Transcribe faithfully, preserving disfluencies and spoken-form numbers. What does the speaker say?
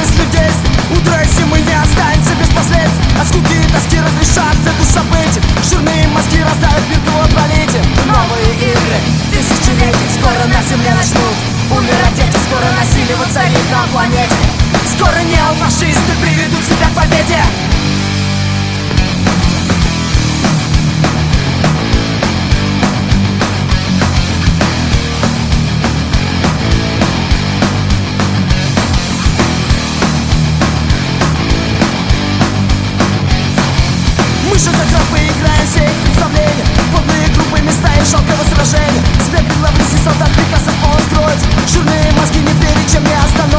если здесь утро зимы не останется без последствий. От скуки и тоски разрешат эту событий. Жирные мозги раздавят мир по планете. Новые игры, тысячелетий, скоро на земле начнут умирать дети. Скоро насилие воцарит на планете. Скоро неофашисты приведут себя к победе. Мы же как рабы играем все их представления. Подлые группы, места и жалкого сражения. Сбегать лаврisi, солдат приказ от пола строить. Жирные мозги ни перед чем не остановить.